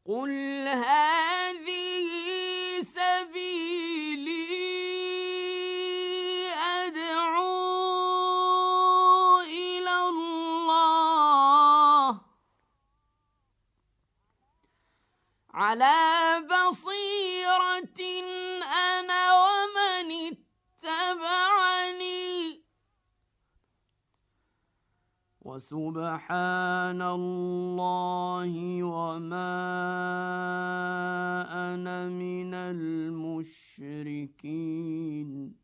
قل هذه سبيلي أدعو إلى الله على بصيرة أنا ومن اتبعني وسبحان الله وما أنا من المشركين.